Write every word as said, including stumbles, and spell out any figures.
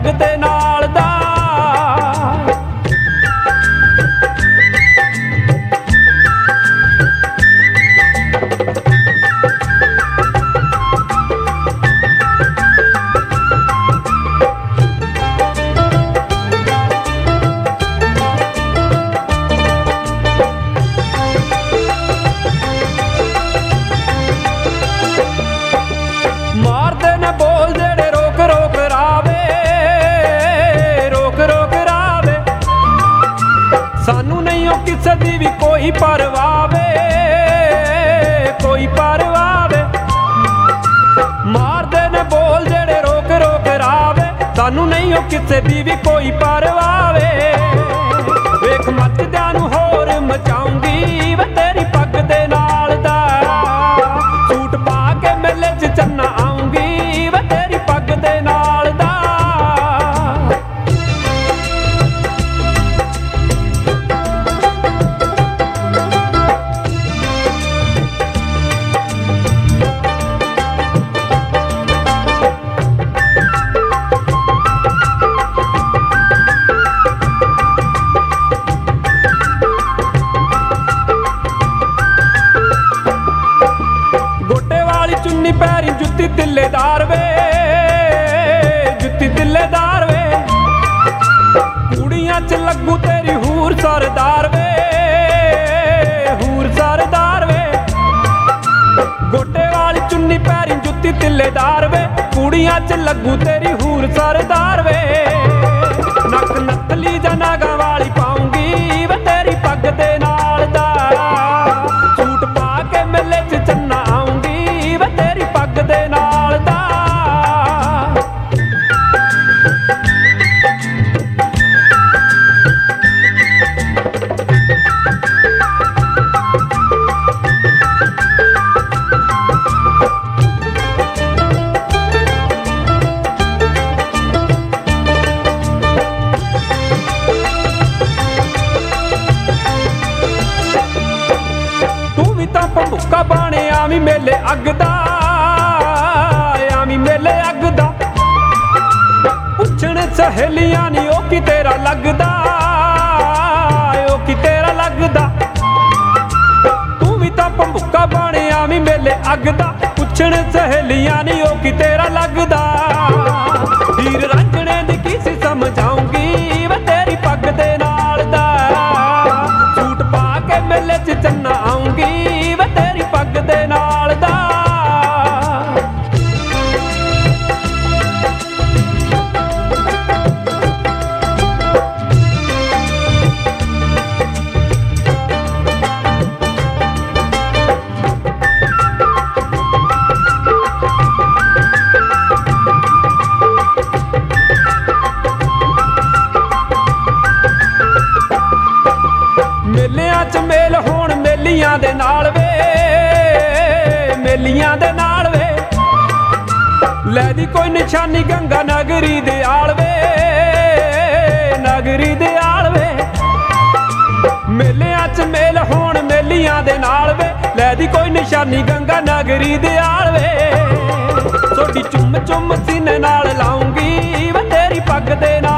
पग दे नाल दा। मारदे ने बोल जेड़े रोक रोक रावे, रोक रोक रावे, सानू नहीं हो किसे दी भी कोई परवावे, कोई परवावे। मारदे ने बोल जेड़े रोक रोक रावे, सानू नहीं हो किसे दी भी कोई परवावे। वेख मचदियां नू होर मचाऊंगी वे तेरी पग दे नाल दा। सूट पा के मेले च चन्ना आऊंगी वे तेरी पग दे नाल दा। चुन्नी पैरी जुत्ती तिल्लेदार वे, जुत्ती तिल्लेदार वे, कुड़ियां च लगू तेरी हूर सरदार वे, हूर सरदार वे। गोटे वाली चुन्नी पैरी जुत्ती तिल्लेदार वे, कुड़ियां च लगू तेरी हूर सरदार वे। नक नकली जा नागा वाली पाऊंगी वे तेरी पग दे नाल दा। सूट पा के मेले च चन्ना आऊंगी तेरी पग दे नाल दा। तू भी तां भमुक्का बाणे आवी मेले अगदा, आवी मेले अगदा। पुछण सहेलियां नी ओ की तेरा लगदा, ओ की तेरा लगदा। तू भी तां भमुक्का बाणे आवी मेले अगदा। पुछण सहेलियां नी ओ की तेरा लगदा। हीर रांझणे दी किसी समझाऊंगी वे तेरी पग दे नाल दा। सूट पा के मेले च चन्ना आऊंगी वे तेरी पग दे नाल दा। मेलियां च मेल होण मेलियां दे नाल वे, मेलियां दे नाल वे। लै दी कोई निशानी गंगा नगरी दे आल वे, नगरी दे आल वे। मेलियां च मेल होण मेलियां दे नाल वे, लै दी कोई निशानी गंगा नगरी दे आल वे। सोडी चुम चुम सीने नाल लाऊंगी वे तेरी पग दे नाल।